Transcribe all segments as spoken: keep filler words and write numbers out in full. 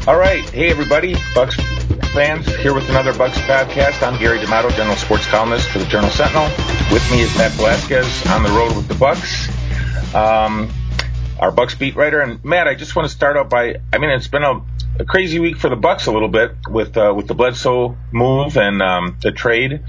All right. Hey, everybody. Bucks fans here with another Bucks podcast. I'm Gary D'Amato, general sports columnist for the Journal Sentinel. With me is Matt Velasquez on the road with the Bucks, um, our Bucks beat writer. And, Matt, I just want to start out by, I mean, it's been a, a crazy week for the Bucks a little bit with uh, with the Bledsoe move and um, the trade.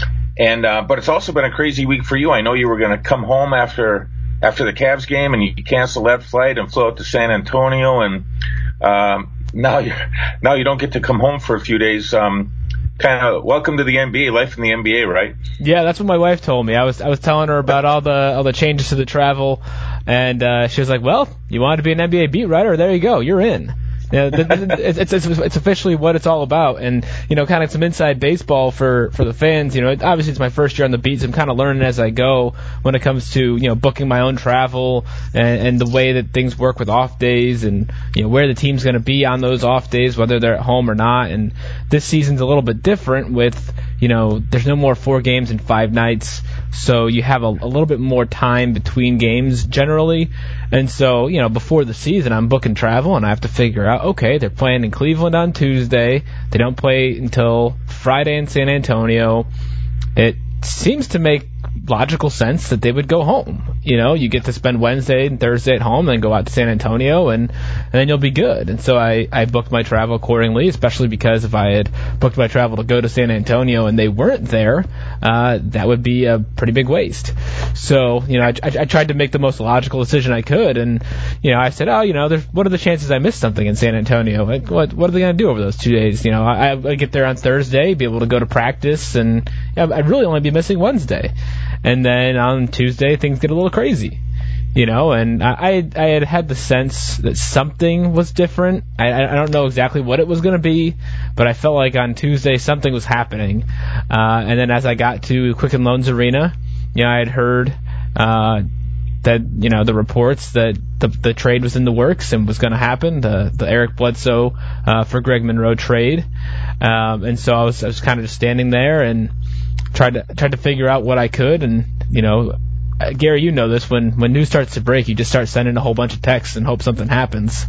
And uh, but it's also been a crazy week for you. I know you were going to come home after after the Cavs game, and you canceled that flight and flew out to San Antonio, and um, now you now you don't get to come home for a few days. Um, kind of welcome to the N B A, life in the N B A, right? Yeah, that's what my wife told me. I was I was telling her about all the all the changes to the travel, and uh, she was like, "Well, you wanted to be an N B A beat writer? There you go, you're in." Yeah, it's, it's it's it's officially what it's all about, and you know, kind of some inside baseball for, for the fans. You know, obviously it's my first year on the beat, so I'm kind of learning as I go when it comes to you know booking my own travel and, and the way that things work with off days, and you know where the team's going to be on those off days, whether they're at home or not. And this season's a little bit different with you know there's no more four games in five nights, so you have a, a little bit more time between games generally. And so, you know, before the season, I'm booking travel, and I have to figure out, okay, they're playing in Cleveland on Tuesday. They don't play until Friday in San Antonio. It seems to make logical sense that they would go home. You know, you get to spend Wednesday and Thursday at home, and then go out to San Antonio, and, and then you'll be good. And so I, I booked my travel accordingly, especially because if I had booked my travel to go to San Antonio and they weren't there, uh, that would be a pretty big waste. So, you know, I, I, I tried to make the most logical decision I could, and, you know, I said, oh, you know, there's, what are the chances I miss something in San Antonio? Like, what, what are they going to do over those two days? You know, I, I get there on Thursday, be able to go to practice, and you know, I'd really only be missing Wednesday. And then on Tuesday, things get a little crazy, you know, and I I had had the sense that something was different. I, I don't know exactly what it was going to be, but I felt like on Tuesday something was happening. Uh, and then as I got to Quicken Loans Arena, you know, I had heard uh, that, you know, the reports that the, the trade was in the works and was going to happen, the, the Eric Bledsoe uh, for Greg Monroe trade. Um, and so I was, I was kind of just standing there and tried to tried to figure out what I could, and you know, uh, Gary, you know this. When when news starts to break, you just start sending a whole bunch of texts and hope something happens.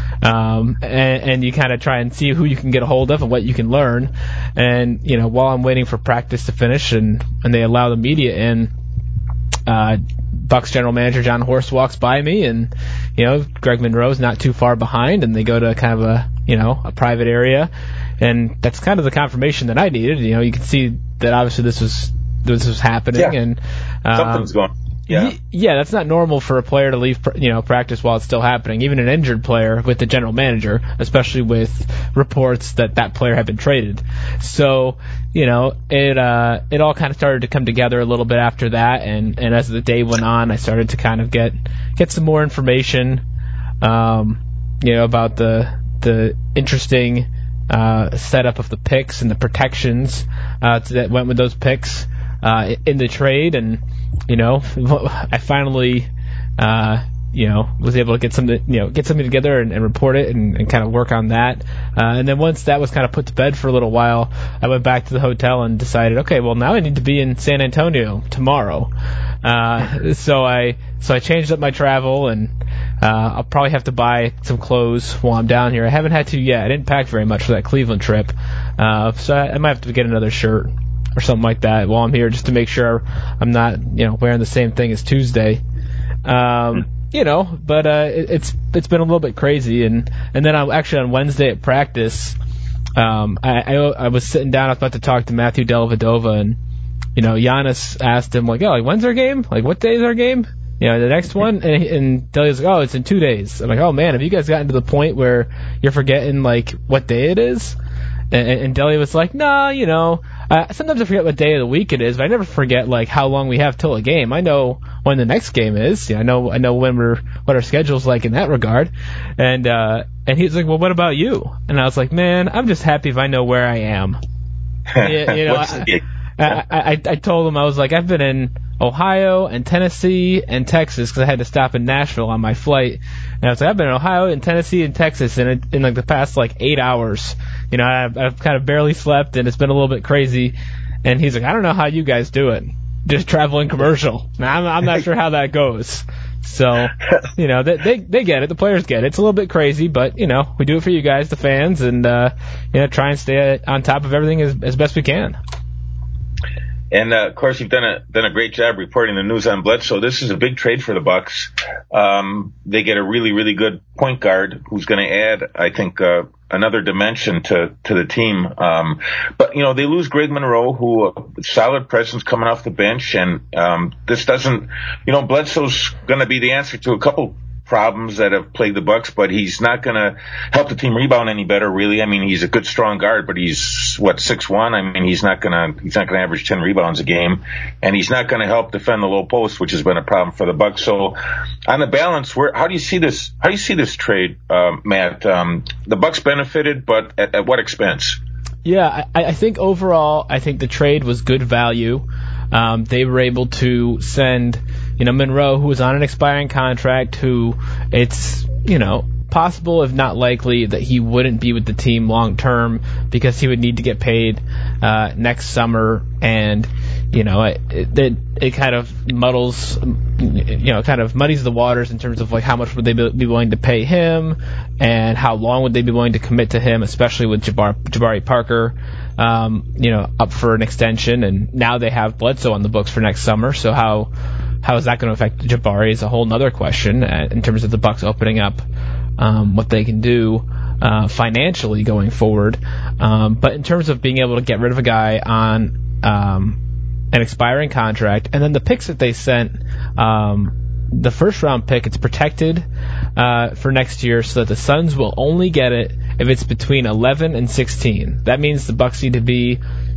Um, and, and you kind of try and see who you can get a hold of and what you can learn. And you know, while I'm waiting for practice to finish and and they allow the media in, uh, Bucks general manager John Horst walks by me, and you know, Greg Monroe's not too far behind, and they go to kind of a you know a private area. And that's kind of the confirmation that I needed. You know, you can see that obviously this was this was happening, yeah. and um, something's going. Yeah, y- yeah, that's not normal for a player to leave, you know, practice while it's still happening. Even an injured player with the general manager, especially with reports that that player had been traded. So, you know, it uh, it all kind of started to come together a little bit after that, and, and as the day went on, I started to kind of get get some more information, um, you know, about the the interesting. Uh, setup of the picks and the protections uh, that went with those picks uh, in the trade, and you know, I finally, uh, you know, was able to get something, you know, get something together and, and report it and, and kind of work on that. Uh, and then once that was kind of put to bed for a little while, I went back to the hotel and decided, okay, well now I need to be in San Antonio tomorrow. Uh, so I so I changed up my travel, and uh, I'll probably have to buy some clothes while I'm down here. I haven't had to yet. I didn't pack very much for that Cleveland trip, uh, so I, I might have to get another shirt or something like that while I'm here, just to make sure I'm not, you know, wearing the same thing as Tuesday. Um, you know, but uh, it, it's it's been a little bit crazy, and and then I actually on Wednesday at practice, um, I, I I was sitting down, I was about to talk to Matthew Dellavedova, and you know, Giannis asked him like, oh, like when's our game? Like what day is our game? You know, the next one, and, and Delia's like, oh, it's in two days. I'm like, oh man, have you guys gotten to the point where you're forgetting like what day it is? And, and Delia was like, nah, you know, uh, sometimes I forget what day of the week it is, but I never forget like how long we have till a game. I know when the next game is. You know, I know I know when we're what our schedule's like in that regard. And uh, and he's like, well, what about you? And I was like, man, I'm just happy if I know where I am. you, you know, I, I, I I told him, I was like, I've been in Ohio and Tennessee and Texas because I had to stop in Nashville on my flight. And I was like, I've been in Ohio and Tennessee and Texas in, in, in like the past like eight hours. You know, I've, I've kind of barely slept, and it's been a little bit crazy. And he's like, I don't know how you guys do it. Just traveling commercial. Now, I'm, I'm not sure how that goes. So, you know, they, they they get it. The players get it. It's a little bit crazy, but, you know, we do it for you guys, the fans, and, uh, you know, try and stay on top of everything as, as best we can. And uh, of course, you've done a done a great job reporting the news on Bledsoe. This is a big trade for the Bucks. Um, they get a really, really good point guard who's going to add, I think, uh, another dimension to to the team. Um, but you know, they lose Greg Monroe, who uh, solid presence coming off the bench, and um, this doesn't, you know, Bledsoe's going to be the answer to a couple problems that have plagued the Bucks, but he's not going to help the team rebound any better, really. I mean, he's a good, strong guard, but he's what six one. I mean, he's not going to he's not going to average ten rebounds a game, and he's not going to help defend the low post, which has been a problem for the Bucks. So, on the balance, where how do you see this? How do you see this trade, uh, Matt? Um, the Bucks benefited, but at, at what expense? Yeah, I, I think overall, I think the trade was good value. Um, they were able to send, you know, Monroe, who was on an expiring contract, who it's, you know, possible, if not likely, that he wouldn't be with the team long term because he would need to get paid uh, next summer, and you know, it, it it kind of muddles, you know, kind of muddies the waters in terms of like how much would they be willing to pay him, and how long would they be willing to commit to him, especially with Jabbar, Jabari Parker, um, you know, up for an extension, and now they have Bledsoe on the books for next summer. So how how is that going to affect Jabari is a whole other question uh, in terms of the Bucks opening up um, what they can do uh, financially going forward. Um, but in terms of being able to get rid of a guy on um, an expiring contract, and then the picks that they sent, um, the first round pick, it's protected uh, for next year, so that the Suns will only get it if it's between eleven and sixteen. That means the Bucks need to be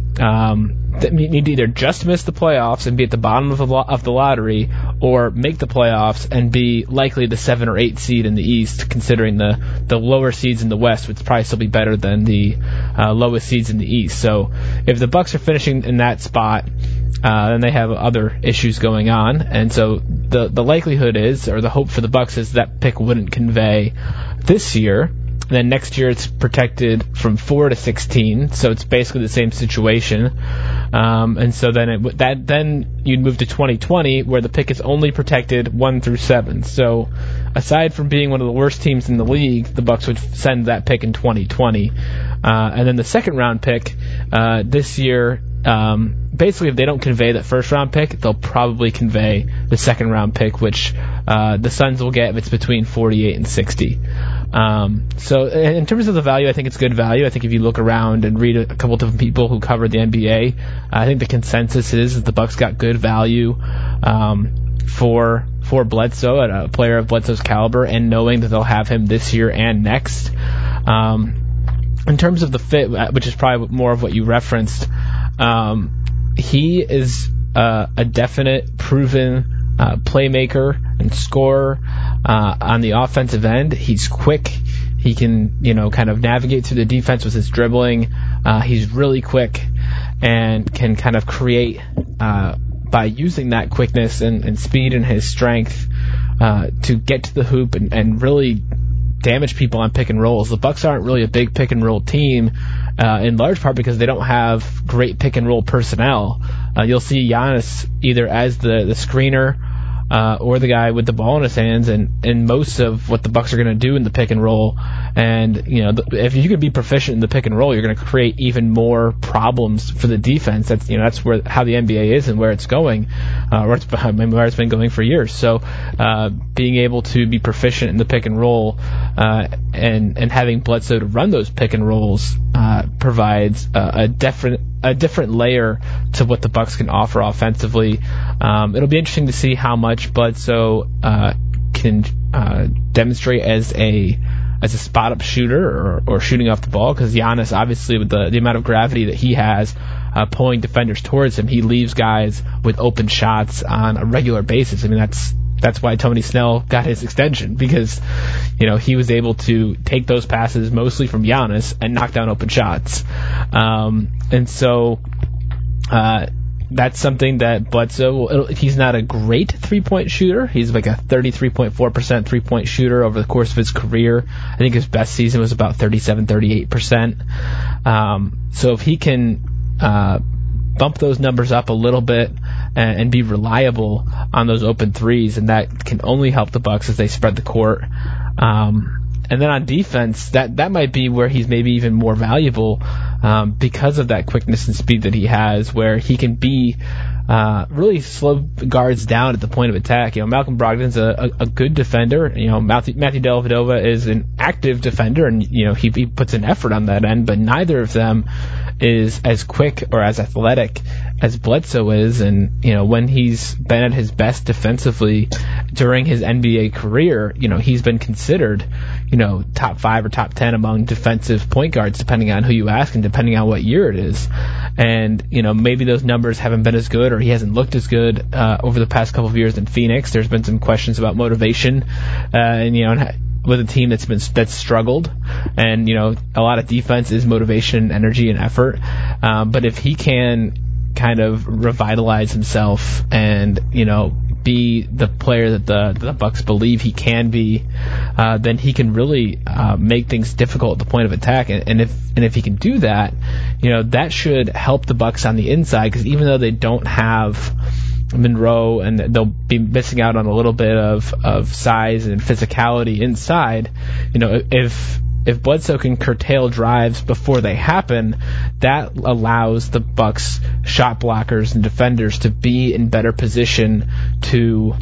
um, need to either just miss the playoffs and be at the bottom of the, lo- of the lottery, or make the playoffs and be likely the seven or eight seed in the East, considering the, the lower seeds in the West would probably still be better than the uh, lowest seeds in the East. So if the Bucks are finishing in that spot, uh, then they have other issues going on, and so the the likelihood is, or the hope for the Bucks is, that pick wouldn't convey this year. And then next year it's protected from four to sixteen, so it's basically the same situation. Um, and so then it, that then you'd move to twenty twenty, where the pick is only protected one through seven. So aside from being one of the worst teams in the league, the Bucks would send that pick in twenty twenty. Uh, and then the second round pick uh, this year, um, basically if they don't convey that first round pick, they'll probably convey the second round pick, which uh, the Suns will get if it's between forty-eight and sixty. Um, so in terms of the value, I think it's good value. I think if you look around and read a, a couple different people who cover the N B A, I think the consensus is that the Bucks got good value um, for for Bledsoe, at a player of Bledsoe's caliber, and knowing that they'll have him this year and next. Um, in terms of the fit, which is probably more of what you referenced, um, he is uh, a definite, proven Uh, playmaker and scorer uh, on the offensive end. He's quick. He can, you know, kind of navigate through the defense with his dribbling. Uh, he's really quick and can kind of create uh, by using that quickness and, and speed and his strength uh, to get to the hoop and, and really damage people on pick and rolls. The Bucks aren't really a big pick and roll team, uh, in large part because they don't have great pick and roll personnel. Uh, you'll see Giannis either as the, the screener uh, or the guy with the ball in his hands, and, and most of what the Bucks are going to do in the pick and roll. And you know, the, if you can be proficient in the pick and roll, you're going to create even more problems for the defense. That's you know that's where how the N B A is and where it's going, uh, where, it's, where it's been going for years. So uh, being able to be proficient in the pick and roll uh, and and having Bledsoe to run those pick and rolls uh, provides uh, a different a different layer to what the Bucks can offer offensively. Um, it'll be interesting to see how much Bledsoe uh, can uh, demonstrate as a as a spot up shooter or, or shooting off the ball, because Giannis, obviously, with the, the amount of gravity that he has uh, pulling defenders towards him, he leaves guys with open shots on a regular basis. I mean, that's that's why Tony Snell got his extension, because you know he was able to take those passes mostly from Giannis and knock down open shots. Um, and so uh, that's something that Bledsoe, he's not a great three-point shooter. He's like a thirty-three point four percent three-point shooter over the course of his career. I think his best season was about thirty-seven, thirty-eight percent. Um, so if he can uh, bump those numbers up a little bit and, and be reliable on those open threes, and that can only help the Bucks as they spread the court. Um, and then on defense, that, that might be where he's maybe even more valuable um, because of that quickness and speed that he has, where he can be uh, really slow guards down at the point of attack. You know, Malcolm Brogdon's a, a, a good defender. You know, Matthew, Matthew Dellavedova is an active defender, and you know he, he puts an effort on that end, but neither of them is as quick or as athletic as Bledsoe is. And you know, when he's been at his best defensively during his N B A career, you know, he's been considered, you know, top five or top ten among defensive point guards, depending on who you ask and depending on what year it is. And you know, maybe those numbers haven't been as good, or he hasn't looked as good uh, over the past couple of years in Phoenix. There's been some questions about motivation, uh, and you know, with a team that's been that's struggled, and you know, a lot of defense is motivation, energy, and effort. Um, but if he can kind of revitalize himself and you know be the player that the the Bucks believe he can be, uh, then he can really uh, make things difficult at the point of attack. And, and if and if he can do that, you know, that should help the Bucks on the inside, because even though they don't have Monroe and they'll be missing out on a little bit of, of size and physicality inside, you know, if if Bledsoe can curtail drives before they happen, that allows the Bucks shot blockers and defenders to be in better position to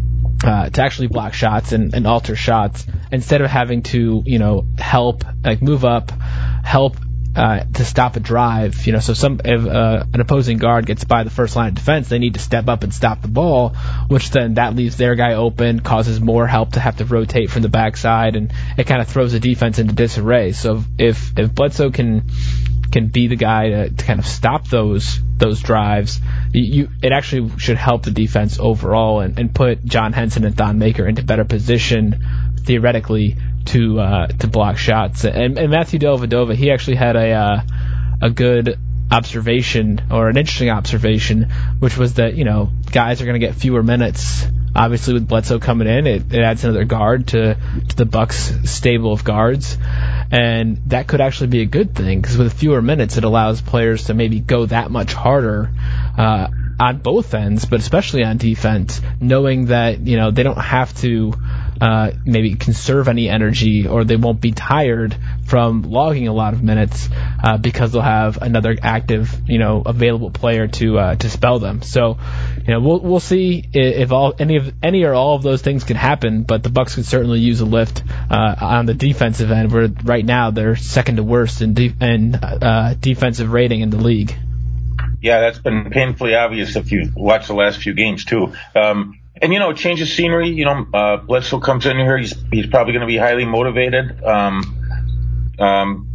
uh, to actually block shots and, and alter shots, instead of having to, you know, help, like move up, help Uh, to stop a drive. You know, so some if uh, an opposing guard gets by the first line of defense, they need to step up and stop the ball, which then that leaves their guy open, causes more help to have to rotate from the backside, and it kind of throws the defense into disarray. So if if Bledsoe can can be the guy to, to kind of stop those those drives, you it actually should help the defense overall, and, and put John Henson and Thon Maker into better position theoretically to uh, to block shots. And, and Matthew Dellavedova, he actually had a uh, a good observation, or an interesting observation, which was that, you know, guys are going to get fewer minutes. Obviously, with Bledsoe coming in, it, it adds another guard to, to the Bucks stable of guards, and that could actually be a good thing, because with fewer minutes, it allows players to maybe go that much harder uh, on both ends, but especially on defense, knowing that, you know, they don't have to uh, maybe conserve any energy, or they won't be tired from logging a lot of minutes uh, because they'll have another active, you know, available player to uh, to spell them. So, you know, we'll we'll see if all any of any or all of those things can happen, but the Bucks could certainly use a lift uh, on the defensive end, where right now they're second to worst in de- in uh, defensive rating in the league. Yeah, that's been painfully obvious if you watch the last few games too. Um, and you know, change of scenery. You know, uh, Bledsoe comes in here. He's he's probably going to be highly motivated. Um, um,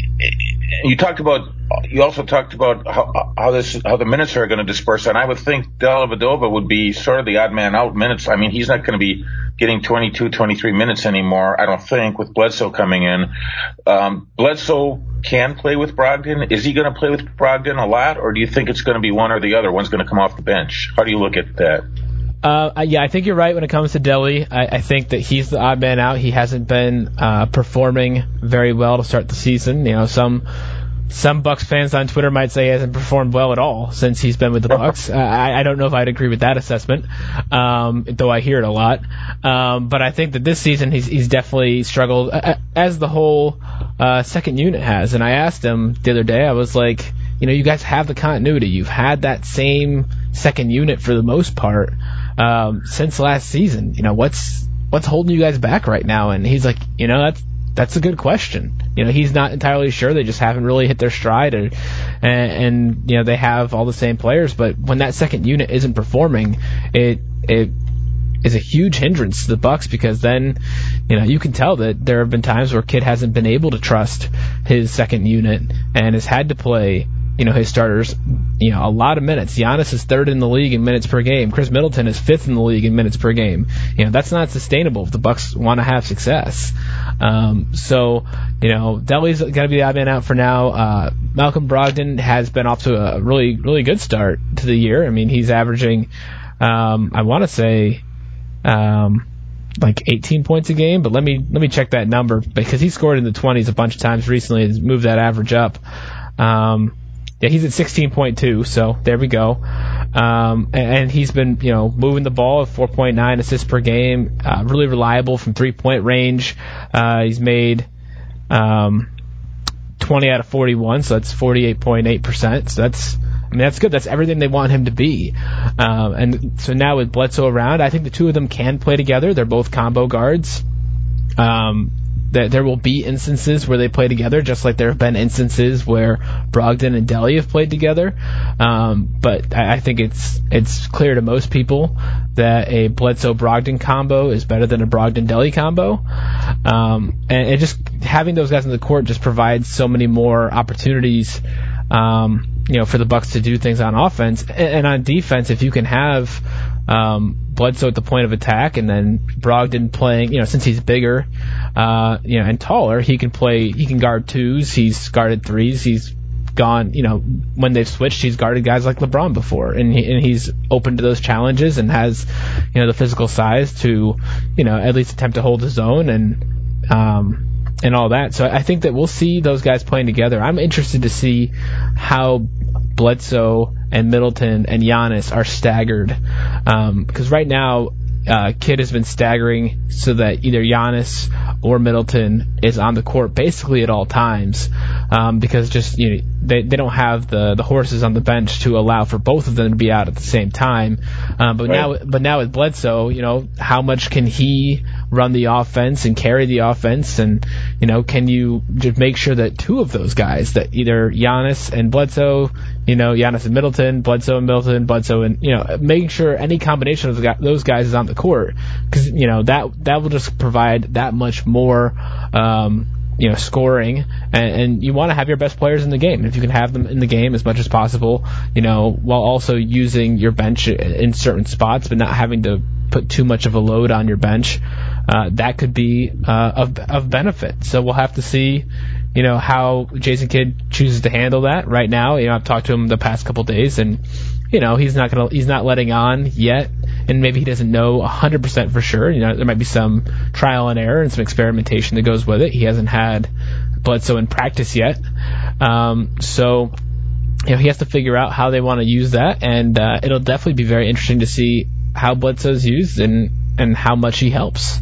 you talked about. You also talked about how, how this how the minutes are going to disperse, and I would think Dellavedova would be sort of the odd man out minutes. I mean, he's not going to be getting twenty-two, twenty-three minutes anymore, I don't think, with Bledsoe coming in. Um, Bledsoe can play with Brogdon. Is he going to play with Brogdon a lot, or do you think it's going to be one or the other? One's going to come off the bench. How do you look at that? Uh, yeah, I think you're right when it comes to Delly. I, I think that he's the odd man out. He hasn't been uh, performing very well to start the season. You know, some some Bucks fans on Twitter might say he hasn't performed well at all since he's been with the Bucks. Uh, I, I don't know if I'd agree with that assessment, um, though I hear it a lot. Um, but I think that this season he's he's definitely struggled, uh, as the whole uh, second unit has. And I asked him the other day, I was like, you know, you guys have the continuity. You've had that same second unit for the most part um, since last season. You know, what's what's holding you guys back right now? And he's like, you know, that's that's a good question. You know, he's not entirely sure. They just haven't really hit their stride, or, and, and you know, they have all the same players. But when that second unit isn't performing, it it is a huge hindrance to the Bucks, because then, you know, you can tell that there have been times where Kidd hasn't been able to trust his second unit and has had to play, you know, his starters, you know, a lot of minutes. Giannis is third in the league in minutes per game. Chris Middleton is fifth in the league in minutes per game. You know, that's not sustainable if the Bucks want to have success. Um, so, you know, Delly's going to be the odd man out for now. Uh, Malcolm Brogdon has been off to a really, really good start to the year. I mean, he's averaging, um, I want to say, um, like eighteen points a game, but let me let me check that number, because he scored in the twenties a bunch of times recently and moved that average up. Um, Yeah, he's at sixteen point two, so there we go. Um, and, and he's been, you know, moving the ball at four point nine assists per game, uh, really reliable from three-point range. Uh, he's made um, twenty out of forty-one, so that's forty-eight point eight percent. So that's, I mean, that's good. That's everything they want him to be. Um, and so now with Bledsoe around, I think the two of them can play together. They're both combo guards. Um, that there will be instances where they play together, just like there have been instances where Brogdon and Delly have played together. Um, but I, I think it's it's clear to most people that a Bledsoe-Brogdon combo is better than a Brogdon-Delly combo. Um, and, and just having those guys on the court just provides so many more opportunities, um, you know, for the Bucks to do things on offense. And, and on defense, if you can have um, Bledsoe at the point of attack, and then Brogdon playing, you know, since he's bigger, uh, you know, and taller, he can play, he can guard twos, he's guarded threes, he's gone, you know, when they've switched, he's guarded guys like LeBron before, and, he, and he's open to those challenges and has, you know, the physical size to, you know, at least attempt to hold his own and, um, and all that. So I think that we'll see those guys playing together. I'm interested to see how Bledsoe and Middleton and Giannis are staggered, because um, right now uh, Kidd has been staggering so that either Giannis or Middleton is on the court basically at all times, um, because just, you know, they they don't have the, the horses on the bench to allow for both of them to be out at the same time. Um, but right. now but now with Bledsoe, you know, how much can he run the offense and carry the offense, and, you know, can you just make sure that two of those guys, that either Giannis and Bledsoe, you know, Giannis and Middleton, Bledsoe and Middleton, Bledsoe and, you know, making sure any combination of those guys is on the court, because, you know, that that will just provide that much more, um, you know, scoring, and, and you want to have your best players in the game. If you can have them in the game as much as possible, you know, while also using your bench in certain spots, but not having to put too much of a load on your bench, uh, that could be uh, of, of benefit. So we'll have to see, you know, how Jason Kidd chooses to handle that. Right now, you know, I've talked to him the past couple days, and, you know, he's not gonna, he's not letting on yet, and maybe he doesn't know one hundred percent for sure. You know, there might be some trial and error and some experimentation that goes with it. He hasn't had Bledsoe in practice yet, um, so, you know, he has to figure out how they want to use that, and uh, it'll definitely be very interesting to see how Bledsoe's used and, and how much he helps.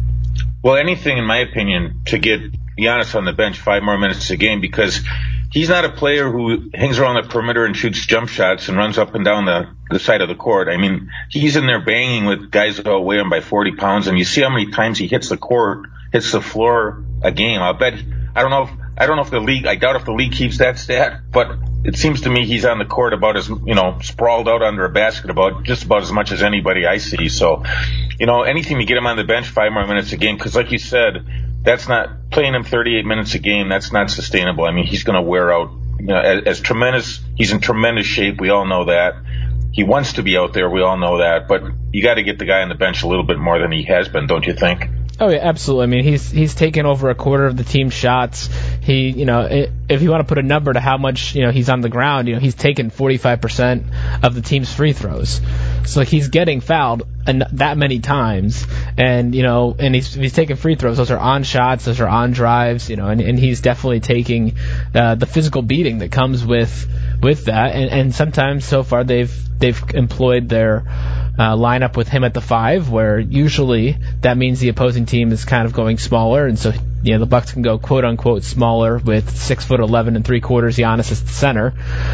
Well, anything, in my opinion, to get Giannis on the bench five more minutes a game, because he's not a player who hangs around the perimeter and shoots jump shots and runs up and down the, the side of the court. I mean, he's in there banging with guys that outweigh him by forty pounds, and you see how many times he hits the court, hits the floor a game. I'll bet, I don't know if, I don't know if the league, I doubt if the league keeps that stat, but it seems to me he's on the court about as, you know, sprawled out under a basket about just about as much as anybody I see. So, you know, anything to get him on the bench five more minutes a game, because like you said, that's not, playing him thirty-eight minutes a game, that's not sustainable. I mean, he's going to wear out, you know, as, as tremendous, he's in tremendous shape, we all know that. He wants to be out there, we all know that, but you got to get the guy on the bench a little bit more than he has been, don't you think? Oh yeah, absolutely. I mean, he's he's taken over a quarter of the team's shots. He, you know, if you want to put a number to how much, you know, he's on the ground, you know, he's taken forty-five percent of the team's free throws. So he's getting fouled and that many times, and, you know, and he's he's taking free throws. Those are on shots, those are on drives, you know, and, and he's definitely taking uh, the physical beating that comes with with that. And, and sometimes so far they've they've employed their Uh, line up with him at the five, where usually that means the opposing team is kind of going smaller, and so, you know, the Bucks can go quote unquote smaller with six foot eleven and three quarters Giannis as the center,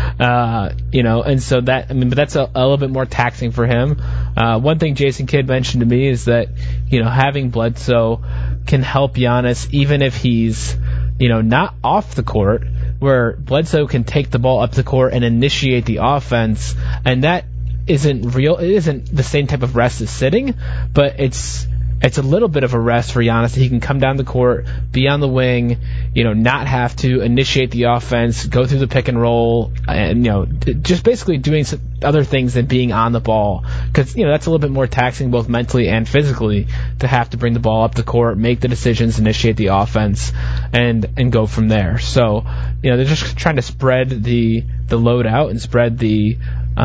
uh, you know, and so that, I mean, but that's a, a little bit more taxing for him. Uh, one thing Jason Kidd mentioned to me is that, you know, having Bledsoe can help Giannis even if he's, you know, not off the court, where Bledsoe can take the ball up the court and initiate the offense, and that isn't real. It isn't the same type of rest as sitting, but it's it's a little bit of a rest for Giannis. He can come down the court, be on the wing, you know, not have to initiate the offense, go through the pick and roll, and, you know, just basically doing some other things than being on the ball. Because, you know, that's a little bit more taxing both mentally and physically to have to bring the ball up the court, make the decisions, initiate the offense, and and go from there. So, you know, they're just trying to spread the the load out and spread the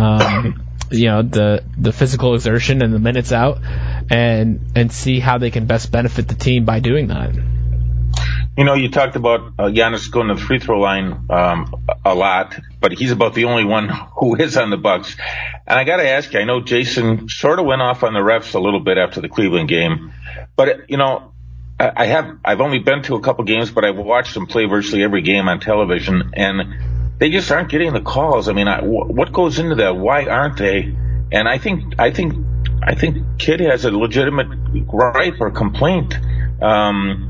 um, you know, the the physical exertion and the minutes out, and and see how they can best benefit the team by doing that. You know, you talked about uh, Giannis going to the free throw line um, a lot, but he's about the only one who is on the Bucks. And I got to ask you, I know Jason sort of went off on the refs a little bit after the Cleveland game, but you know, I have I've only been to a couple games, but I've watched them play virtually every game on television, and they just aren't getting the calls. I mean, I, what goes into that? Why aren't they? And I think I think I think Kidd has a legitimate gripe or complaint. Um,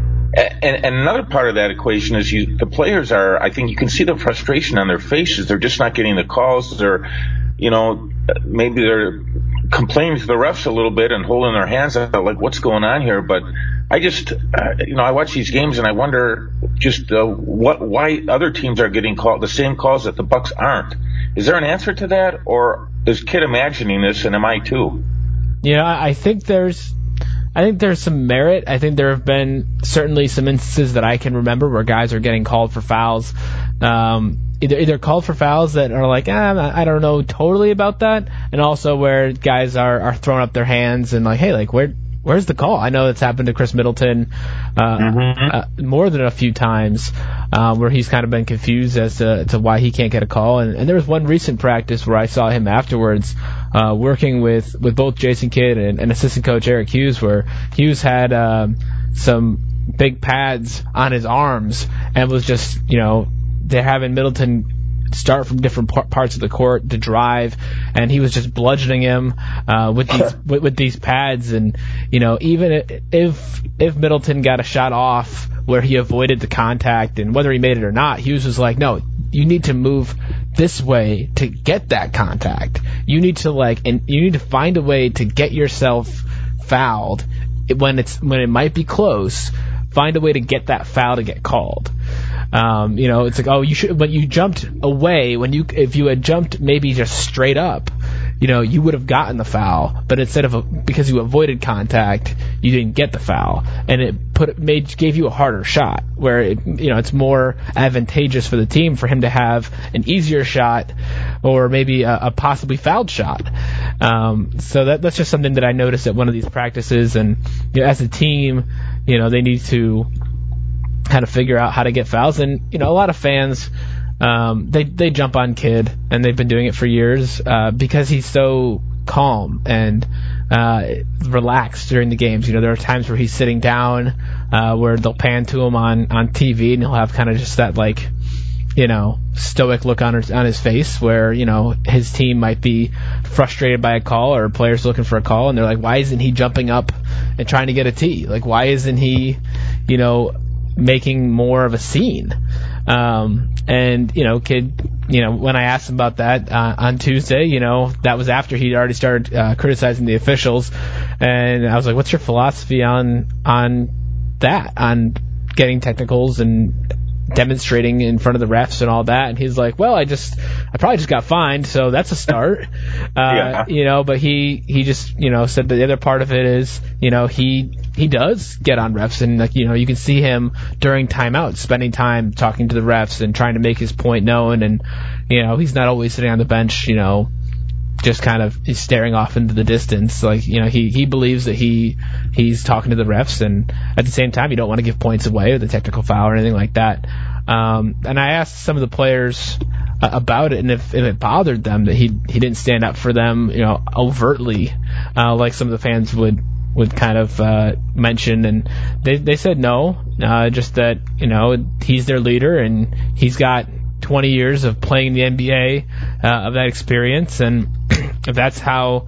And, and another part of that equation is you, the players are, I think you can see the frustration on their faces. They're just not getting the calls. They're, you know, maybe they're complaining to the refs a little bit and holding their hands out like, what's going on here? But I just, uh, you know, I watch these games and I wonder just uh, what, why other teams are getting called the same calls that the Bucks aren't. Is there an answer to that, or is Kidd imagining this, and am I too? You know, I think there's. I think there's some merit. I think there have been certainly some instances that I can remember where guys are getting called for fouls. Um, either either called for fouls that are like, ah, I don't know totally about that, and also where guys are, are throwing up their hands and like, hey, like where where's the call? I know it's happened to Chris Middleton uh, mm-hmm. uh, more than a few times uh, where he's kind of been confused as to, to why he can't get a call. And, and there was one recent practice where I saw him afterwards uh, working with, with both Jason Kidd and, and assistant coach Eric Hughes, where Hughes had um, some big pads on his arms and was just, you know, they're having Middleton start from different par- parts of the court to drive, and he was just bludgeoning him uh, with these with, with these pads. And you know, even if if Middleton got a shot off where he avoided the contact, and whether he made it or not, Hughes was like, no, you need to move this way to get that contact. You need to like, and you need to find a way to get yourself fouled when it's when it might be close. Find a way to get that foul to get called. Um, you know, it's like, oh, you should, but you jumped away when you, if you had jumped maybe just straight up, you know, you would have gotten the foul, but instead of, a, because you avoided contact, you didn't get the foul, and it put, made, gave you a harder shot, where it, you know, it's more advantageous for the team for him to have an easier shot, or maybe a, a possibly fouled shot. Um, so that, that's just something that I noticed at one of these practices, and you know, as a team, you know, they need to how to figure out how to get fouls. And you know, a lot of fans um, they they jump on Kidd, and they've been doing it for years uh, because he's so calm and uh, relaxed during the games. You know, there are times where he's sitting down uh, where they'll pan to him on, on T V, and he'll have kind of just that like, you know, stoic look on his, on his face where, you know, his team might be frustrated by a call or players looking for a call, and they're like, why isn't he jumping up and trying to get a tee? Like, why isn't he, you know, making more of a scene? Um, and, you know, Kidd, you know, when I asked him about that uh, on Tuesday, you know, that was after he'd already started uh, criticizing the officials, and I was like, what's your philosophy on on that, on getting technicals and demonstrating in front of the refs and all that? And he's like, well, I just, I probably just got fined, so that's a start. Uh, yeah. You know, but he, he just, you know, said that the other part of it is, you know, he, he does get on refs, and like, you know, you can see him during timeouts spending time talking to the refs and trying to make his point known. And, you know, he's not always sitting on the bench, you know, just kind of staring off into the distance. Like, you know, he, he believes that he he's talking to the refs, and at the same time, you don't want to give points away with a technical foul or anything like that. Um, and I asked some of the players uh, about it, and if, if it bothered them that he he didn't stand up for them, you know, overtly, uh, like some of the fans would would kind of uh, mention, and they they said no, uh, just that, you know, he's their leader and he's got twenty years of playing in the N B A uh, of that experience, and if that's how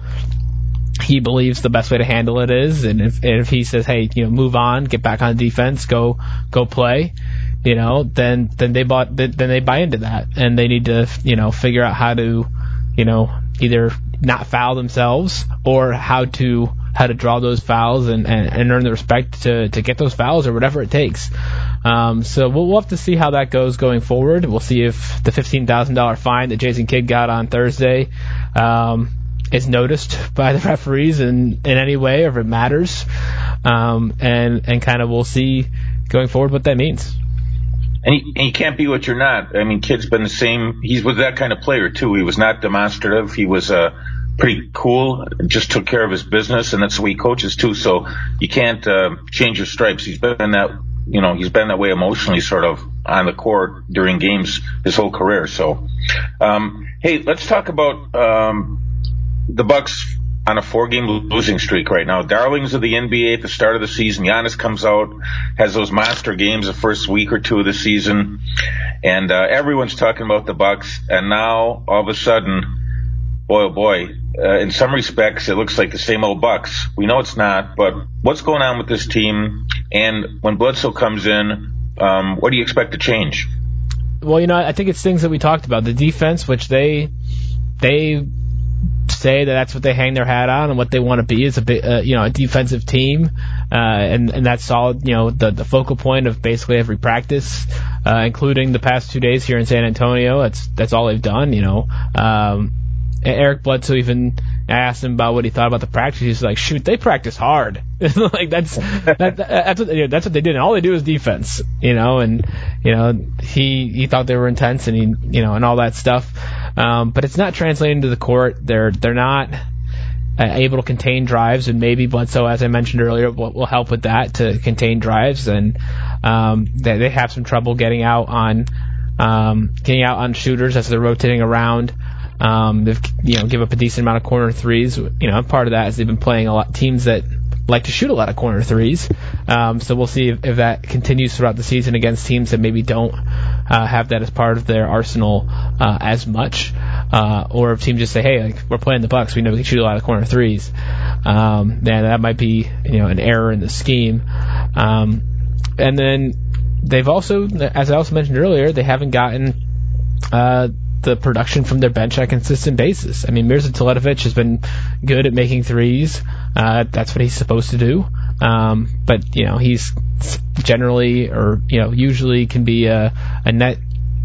he believes the best way to handle it is, and if and if he says, hey, you know, move on, get back on defense, go go play, you know, then then they bought then they buy into that, and they need to, you know, figure out how to, you know, either not foul themselves or how to how to draw those fouls and, and, and earn the respect to, to get those fouls or whatever it takes. Um, so we'll, we'll have to see how that goes going forward. We'll see if the fifteen thousand dollars fine that Jason Kidd got on Thursday um, is noticed by the referees in, in any way, or if it matters. Um, and and kind of we'll see going forward what that means. And you, and you can't be what you're not. I mean, Kidd's been the same. He was that kind of player, too. He was not demonstrative. He was uh, pretty cool, just took care of his business, and that's the way he coaches, too. So you can't uh, change your stripes. He's been that you know, he's been that way emotionally sort of on the court during games his whole career. So, um, hey, let's talk about um, the Bucks on a four-game losing streak right now. Darlings of the N B A at the start of the season. Giannis comes out, has those monster games the first week or two of the season, and uh, everyone's talking about the Bucks. And now, all of a sudden, boy, oh boy, uh, in some respects, it looks like the same old Bucks. We know it's not, but what's going on with this team? And when Bledsoe comes in, um, what do you expect to change? Well, you know, I think it's things that we talked about. The defense, which they they say that that's what they hang their hat on and what they want to be is a bit, uh, you know, a defensive team, uh, and and that's solid. You know, the the focal point of basically every practice, uh, including the past two days here in San Antonio. That's that's all they've done. You know, um, Eric Bledsoe even. I asked him about what he thought about the practice. He's like, "Shoot, they practice hard. like that's that, that's what you know, that's what they did. And all they do is defense, you know." And you know, he he thought they were intense, and he you know, and all that stuff. Um, but it's not translating to the court. They're they're not uh, able to contain drives, and maybe Bledsoe, as I mentioned earlier, will, will help with that to contain drives. And um, they they have some trouble getting out on um, getting out on shooters as they're rotating around. Um, they've, you know, give up a decent amount of corner threes. You know, part of that is they've been playing a lot teams that like to shoot a lot of corner threes. Um, so we'll see if, if that continues throughout the season against teams that maybe don't uh, have that as part of their arsenal uh, as much, uh, or if teams just say, "Hey, like, we're playing the Bucks, we know we can shoot a lot of corner threes." Um, then that might be, you know, an error in the scheme. Um, and then they've also, as I also mentioned earlier, they haven't gotten. Uh, the production from their bench on a consistent basis. I mean, Mirza Teletovic has been good at making threes. Uh, that's what he's supposed to do. Um, but, you know, he's generally or, you know, usually can be a, a net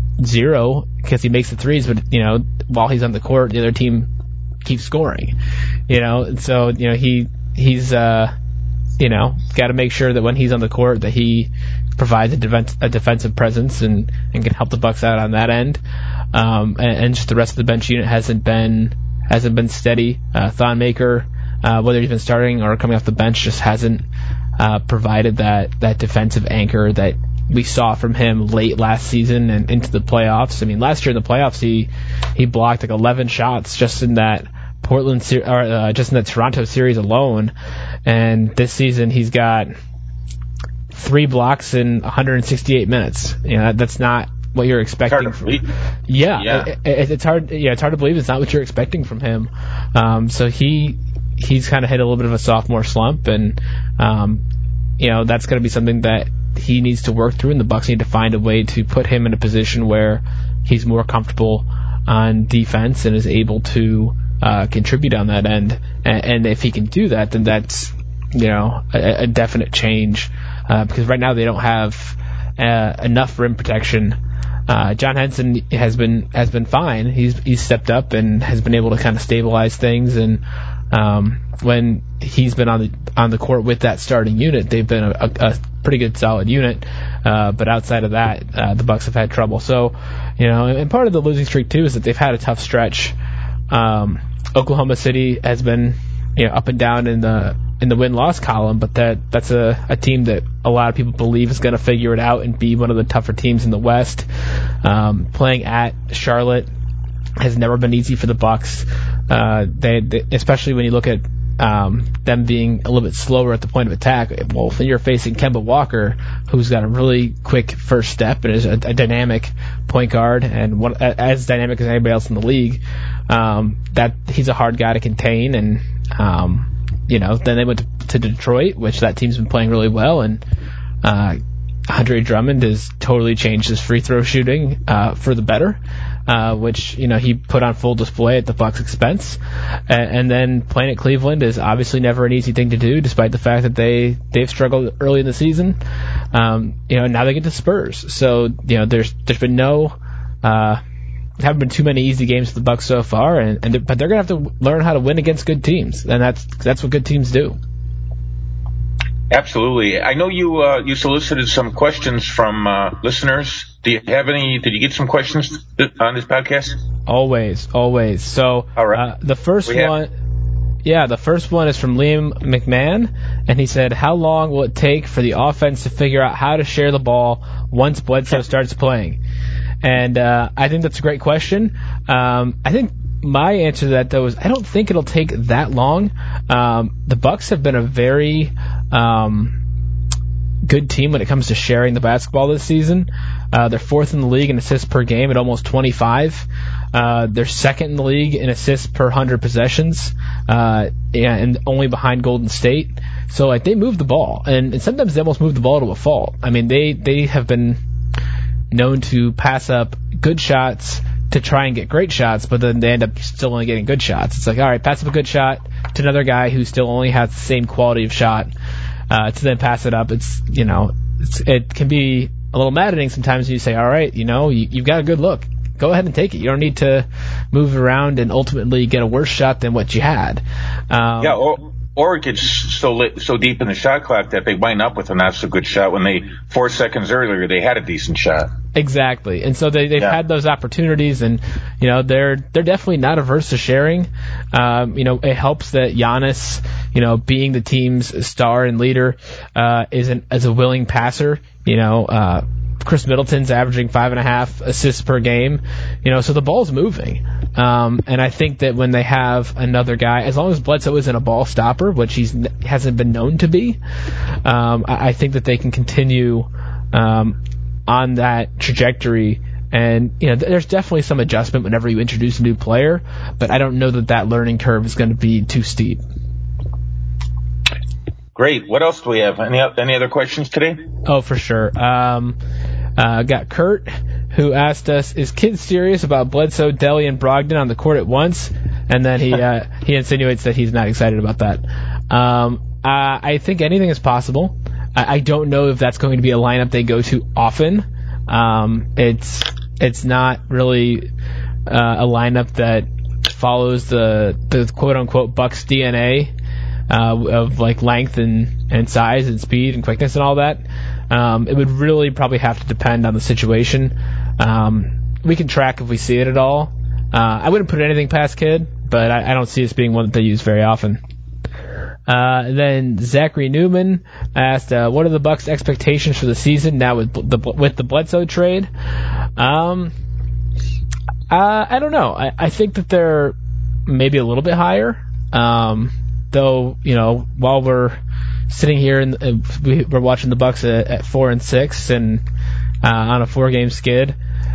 zero because he makes the threes, but, you know, while he's on the court, the other team keeps scoring. You know, and so, you know, he he's, uh, you know, got to make sure that when he's on the court that he provides a, defense, a defensive presence and, and can help the Bucks out on that end. Um, and, and just the rest of the bench unit hasn't been hasn't been steady. Uh, Thonmaker, uh, whether he's been starting or coming off the bench, just hasn't uh, provided that, that defensive anchor that we saw from him late last season and into the playoffs. I mean, last year in the playoffs, he he blocked like eleven shots just in that Portland ser- or uh, just in the Toronto series alone, and this season he's got three blocks in one hundred sixty-eight minutes. You know, that, that's not what you're expecting from him. Yeah, yeah. It, it, it's hard. Yeah, it's hard to believe it's not what you're expecting from him. Um, so he he's kind of hit a little bit of a sophomore slump, and um, you know that's going to be something that he needs to work through, and the Bucks need to find a way to put him in a position where he's more comfortable on defense and is able to uh, contribute on that end. And, and if he can do that, then that's you know a, a definite change uh, because right now they don't have uh, enough rim protection. Uh, John Henson has been has been fine. He's he's stepped up and has been able to kind of stabilize things. And um, when he's been on the on the court with that starting unit, they've been a, a, a pretty good, solid unit. Uh, but outside of that, uh, the Bucks have had trouble. So, you know, and part of the losing streak too is that they've had a tough stretch. Um, Oklahoma City has been, you know, up and down in the in the win-loss column, but that that's a, a team that a lot of people believe is going to figure it out and be one of the tougher teams in the West. Um, playing at Charlotte has never been easy for the Bucks. Uh, they, they especially when you look at um, them being a little bit slower at the point of attack. Well, when you're facing Kemba Walker, who's got a really quick first step and is a, a dynamic point guard and one, as dynamic as anybody else in the league, um, that he's a hard guy to contain. And um, you know, then they went to, to Detroit, which that team's been playing really well, and uh, Andre Drummond has totally changed his free throw shooting uh, for the better, uh, which you know he put on full display at the Bucks' expense. And, and then playing at Cleveland is obviously never an easy thing to do, despite the fact that they they've struggled early in the season. Um, you know, now they get to Spurs, so you know there's there's been no. Uh, haven't been too many easy games for the Bucks so far, and, and but they're gonna have to learn how to win against good teams, and that's that's what good teams do. Absolutely. I know you uh, you solicited some questions from uh, listeners. Do you have any? Did you get some questions on this podcast? Always, always. So All right. uh, the first we one, Yeah, the first one is from Liam McMahon, and he said, how long will it take for the offense to figure out how to share the ball once Bledsoe starts playing? And uh, I think that's a great question. Um, I think my answer to that, though, is I don't think it'll take that long. Um, the Bucks have been a very um, good team when it comes to sharing the basketball this season. Uh, they're fourth in the league in assists per game at almost twenty-five. Uh, they're second in the league in assists per one hundred possessions, uh, and only behind Golden State. So, like, they move the ball, and, and sometimes they almost move the ball to a fault. I mean, they, they have been known to pass up good shots to try and get great shots, but then they end up still only getting good shots. It's like, all right, pass up a good shot to another guy who still only has the same quality of shot, uh, to then pass it up. It's, you know, it's, it can be a little maddening sometimes when you say, all right, you know, you, you've got a good look. Go ahead and take it. You don't need to move around and ultimately get a worse shot than what you had. Um, yeah, or, or it gets so lit, so deep in the shot clock that they wind up with a not so good shot when they, four seconds earlier, they had a decent shot. Exactly. And so they, they've yeah. had those opportunities, and, you know, they're they're definitely not averse to sharing. Um, you know, it helps that Giannis, you know, being the team's star and leader, uh, is an, as a willing passer. You know, uh, Chris Middleton's averaging five and a half assists per game. You know, so the ball's moving. Um, and I think that when they have another guy, as long as Bledsoe isn't a ball stopper, which he hasn't been known to be, um, I, I think that they can continue um, on that trajectory. And, you know, there's definitely some adjustment whenever you introduce a new player, but I don't know that that learning curve is going to be too steep. Great. What else do we have? Any any other questions today? Oh, for sure. Um, uh, got Kurt, who asked us, is Kidd serious about Bledsoe, Delly, and Brogdon on the court at once? And then he uh, he insinuates that he's not excited about that. Um, uh, I think anything is possible. I, I don't know if that's going to be a lineup they go to often. Um, it's it's not really uh, a lineup that follows the the quote unquote Bucks D N A. Uh, of like length and, and size and speed and quickness and all that. Um, it would really probably have to depend on the situation. Um, we can track if we see it at all. Uh, I wouldn't put anything past Kidd, but I, I don't see this being one that they use very often. Uh, then Zachary Newman asked, uh, what are the Bucks' expectations for the season now with the with the Bledsoe trade? Um, uh, I don't know. I, I think that they're maybe a little bit higher. Um, Though, you know, while we're sitting here and uh, we, we're watching the Bucks at, at four and six and uh, on a four-game skid,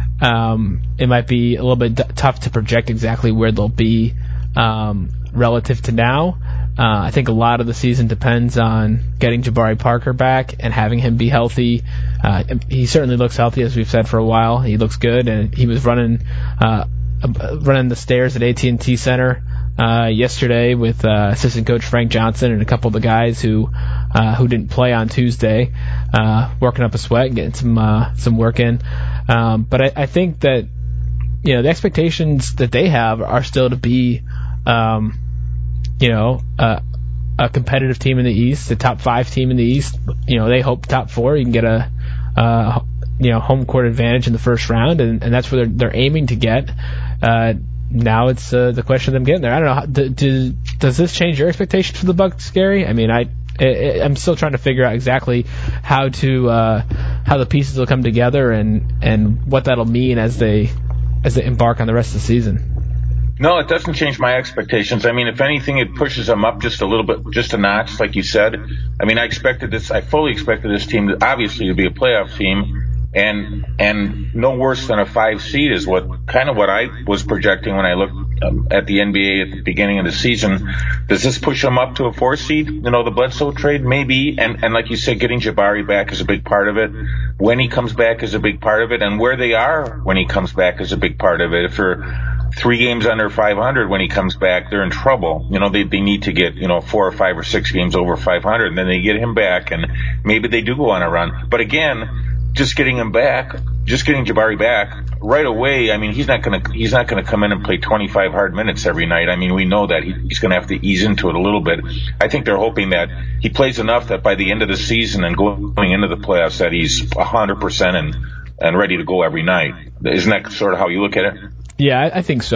um, it might be a little bit d- tough to project exactly where they'll be um, relative to now. Uh, I think a lot of the season depends on getting Jabari Parker back and having him be healthy. Uh, he certainly looks healthy, as we've said for a while. He looks good, and he was running uh, running the stairs at A T and T Center Uh, yesterday with uh, assistant coach Frank Johnson and a couple of the guys who uh, who didn't play on Tuesday, uh, working up a sweat and getting some uh, some work in. Um, but I, I think that, you know, the expectations that they have are still to be, um, you know, uh, a competitive team in the East, a top five team in the East. You know, they hope top four. You can get a uh, you know home court advantage in the first round, and, and that's where they're, they're aiming to get. Uh, Now it's uh, the question of them getting there. I don't know. Do, do, does this change your expectations for the Bucks, Gary? I mean, I, I I'm still trying to figure out exactly how to uh, how the pieces will come together and, and what that'll mean as they as they embark on the rest of the season. No, it doesn't change my expectations. I mean, if anything, it pushes them up just a little bit, just a notch, like you said. I mean, I expected this. I fully expected this team to, obviously to be a playoff team. And and no worse than a five seed is what kind of what I was projecting when I looked um, at the N B A at the beginning of the season. Does this push them up to a four seed? You know, the Bledsoe trade, maybe. And and like you said, getting Jabari back is a big part of it. When he comes back is a big part of it, and where they are when he comes back is a big part of it. If they're three games under five hundred when he comes back, they're in trouble. You know, they they need to get, you know, four or five or six games over five hundred, and then they get him back, and maybe they do go on a run. But again, just getting him back, just getting Jabari back right away. I mean, he's not going to he's not going to come in and play twenty-five hard minutes every night. I mean, we know that he, he's going to have to ease into it a little bit. I think they're hoping that he plays enough that by the end of the season and going into the playoffs that he's one hundred percent and and ready to go every night. Isn't that sort of how you look at it? Yeah, I, I think so.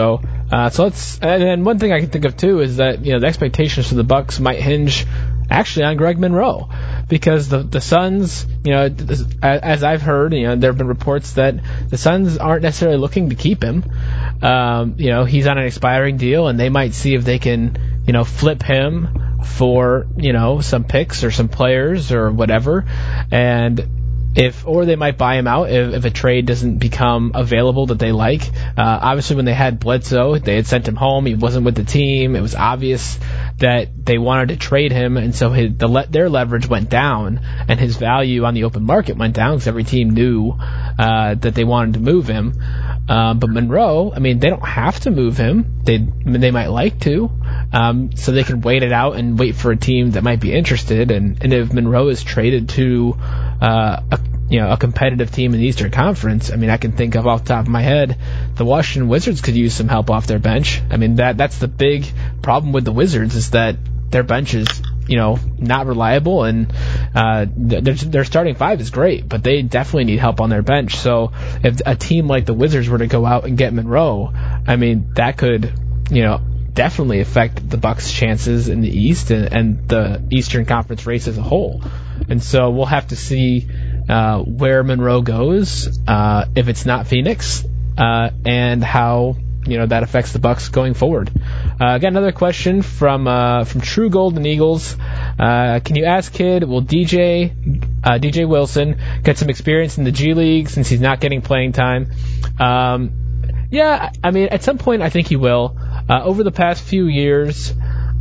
Uh, so let's. And then one thing I can think of too is that you know the expectations for the Bucks might hinge actually on Greg Monroe, because the the Suns, you know, as I've heard, you know, there have been reports that the Suns aren't necessarily looking to keep him. Um, you know, he's on an expiring deal, and they might see if they can, you know, flip him for, you know, some picks or some players or whatever, and if or they might buy him out if, if a trade doesn't become available that they like. Uh, obviously, when they had Bledsoe, they had sent him home. He wasn't with the team. It was obvious that they wanted to trade him, and so his, the le- their leverage went down, and his value on the open market went down because every team knew uh, that they wanted to move him. Uh, but Monroe, I mean, they don't have to move him. They I mean, they might like to, um, so they can wait it out and wait for a team that might be interested. And, and if Monroe is traded to uh, a you know a competitive team in the Eastern Conference, I mean, I can think of off the top of my head, the Washington Wizards could use some help off their bench. I mean, that that's the big problem with the Wizards, is that their bench is, you know, not reliable, and uh, their, their starting five is great, but they definitely need help on their bench. So if a team like the Wizards were to go out and get Monroe, I mean, that could, you know, definitely affect the Bucks' chances in the East and, and the Eastern Conference race as a whole. And so we'll have to see uh, where Monroe goes, uh, if it's not Phoenix, uh, and how, you know, that affects the Bucks going forward. Uh, got another question from uh, from True Golden Eagles. Uh, can you ask Kid, will D J uh, D J Wilson get some experience in the G League since he's not getting playing time? Um, yeah, I mean, at some point I think he will. Uh, over the past few years,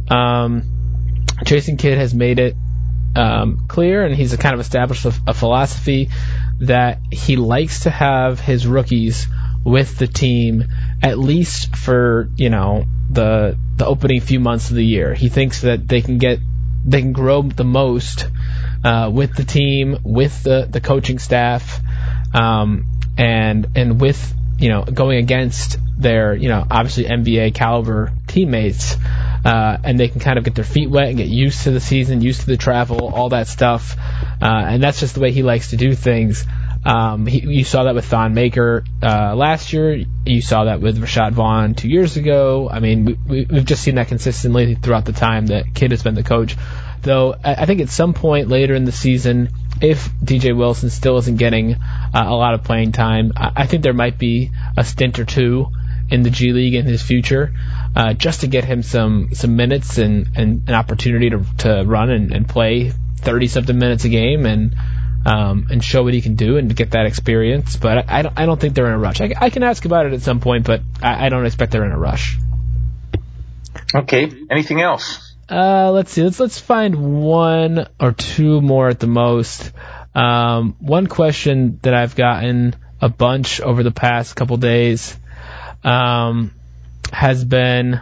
um, Jason Kidd has made it um, clear, and he's a kind of established a, a philosophy that he likes to have his rookies with the team at least for, you know, the the opening few months of the year. He thinks that they can get they can grow the most uh, with the team, with the, the coaching staff, um, and and with, you know, going against their, you know, obviously N B A caliber teammates, uh, and they can kind of get their feet wet and get used to the season, used to the travel, all that stuff, uh, and that's just the way he likes to do things. Um, he, you saw that with Thon Maker uh, last year. You saw that with Rashad Vaughn two years ago. I mean, we, we, we've just seen that consistently throughout the time that Kidd has been the coach. Though I, I think at some point later in the season, if D J Wilson still isn't getting uh, a lot of playing time, I, I think there might be a stint or two in the G League in his future, uh, just to get him some, some minutes and, and an opportunity to to run and, and play thirty-something minutes a game and um, and show what he can do and to get that experience. But I, I, don't, I don't think they're in a rush. I, I can ask about it at some point, but I, I don't expect they're in a rush. Okay. Anything else? Uh, let's see. Let's let's find one or two more at the most. Um, one question that I've gotten a bunch over the past couple days um, has been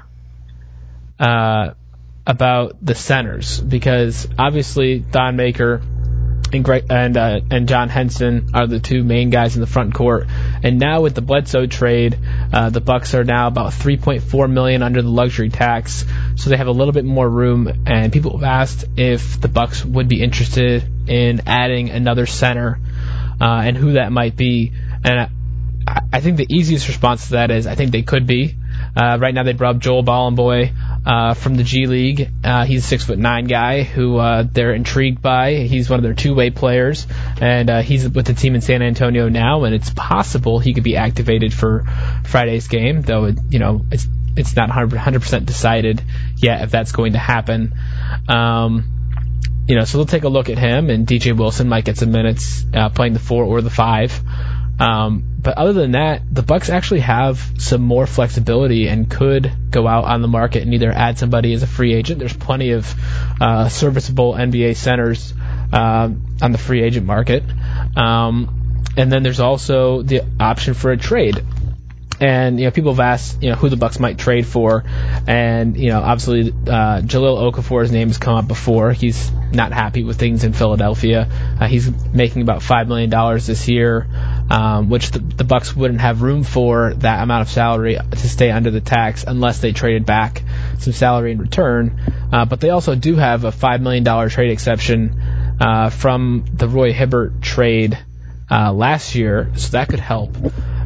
uh, about the centers, because obviously Thon Maker and Greg, and uh, and John Henson are the two main guys in the front court. And now with the Bledsoe trade, uh, the Bucks are now about three point four million dollars under the luxury tax, so they have a little bit more room. And people have asked if the Bucks would be interested in adding another center, uh, and who that might be. And I, I think the easiest response to that is I think they could be. Uh, right now they brought up Joel Bollenboy uh, from the G League. Uh, he's a six foot nine guy who uh, they're intrigued by. He's one of their two way players, and uh, he's with the team in San Antonio now. And it's possible he could be activated for Friday's game, though it, you know it's it's not one hundred percent decided yet if that's going to happen. Um, you know, so they'll take a look at him, and D J Wilson might get some minutes uh, playing the four or the five. Um, but other than that, the Bucks actually have some more flexibility and could go out on the market and either add somebody as a free agent. There's plenty of uh, serviceable N B A centers uh, on the free agent market. Um, and then there's also the option for a trade. And, you know, people have asked, you know, who the Bucks might trade for. And, you know, obviously, uh, Jahlil Okafor's name has come up before. He's not happy with things in Philadelphia. Uh, he's making about five million dollars this year, um, which the, the Bucks wouldn't have room for that amount of salary to stay under the tax unless they traded back some salary in return. Uh, but they also do have a five million dollars trade exception, uh, from the Roy Hibbert trade, uh, last year. So that could help. Uh,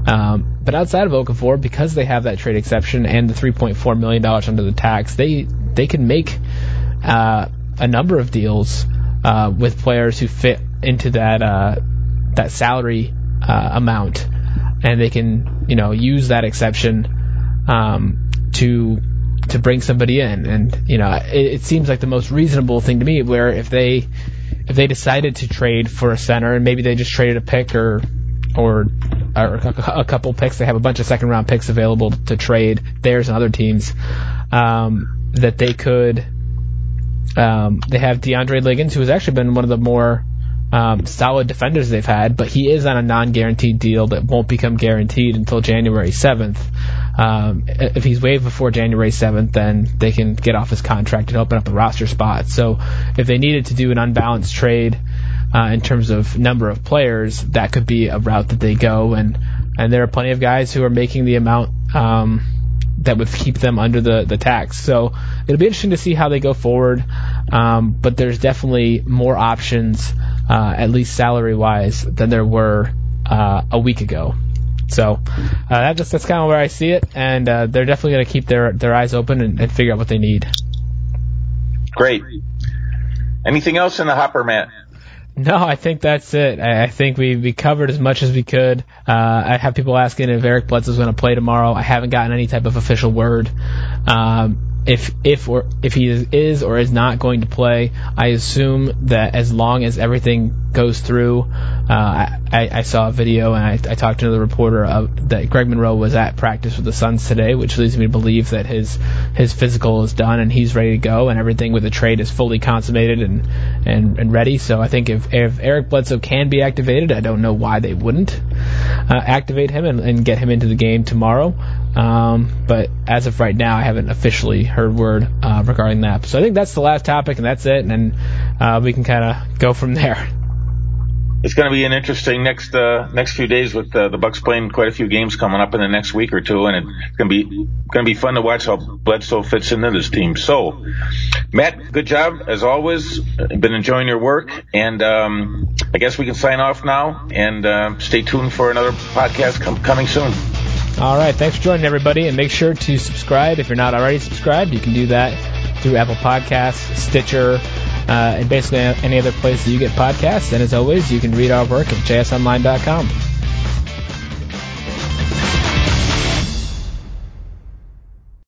Um, but outside of Okafor, because they have that trade exception and the three point four million dollars under the tax, they they can make uh, a number of deals uh, with players who fit into that uh, that salary uh, amount, and they can you know use that exception um, to to bring somebody in. And you know it, it seems like the most reasonable thing to me, where if they if they decided to trade for a center, and maybe they just traded a pick or or, or a couple picks, they have a bunch of second round picks available to trade, theirs and other teams, um, that they could. Um, they have DeAndre Liggins, who has actually been one of the more um, solid defenders they've had, but he is on a non-guaranteed deal that won't become guaranteed until January seventh. Um, if he's waived before January seventh, then they can get off his contract and open up a roster spot. So if they needed to do an unbalanced trade uh, in terms of number of players, that could be a route that they go. And, and there are plenty of guys who are making the amount um, that would keep them under the, the tax. So it'll be interesting to see how they go forward. Um, but there's definitely more options, uh, at least salary-wise, than there were uh, a week ago. So uh, that's that's kind of where I see it, and uh, they're definitely going to keep their their eyes open and, and figure out what they need. Great. Anything else in the hopper, Matt? No, I think that's it. I, I think we, we covered as much as we could. Uh, I have people asking if Eric Bledsoe's going to play tomorrow. I haven't gotten any type of official word. Um, if if or if he is, is or is not going to play, I assume that as long as everything goes through, uh, I, I saw a video and I, I talked to another reporter of, that Greg Monroe was at practice with the Suns today, which leads me to believe that his his physical is done and he's ready to go, and everything with the trade is fully consummated and and, and ready. So I think if if Eric Bledsoe can be activated, I don't know why they wouldn't uh, activate him and, and get him into the game tomorrow. Um, but as of right now, I haven't officially heard word uh, regarding that. So I think that's the last topic, and that's it, and then uh, we can kind of go from there. It's going to be an interesting next uh, next few days with uh, the Bucks playing quite a few games coming up in the next week or two, and it's going to be going to be fun to watch how Bledsoe fits into this team. So, Matt, good job as always. I've been enjoying your work, and um, I guess we can sign off now and uh, stay tuned for another podcast com- coming soon. All right, thanks for joining, everybody, and make sure to subscribe if you're not already subscribed. You can do that through Apple Podcasts, Stitcher, uh, and basically any other place that you get podcasts. And as always, you can read our work at j s online dot com.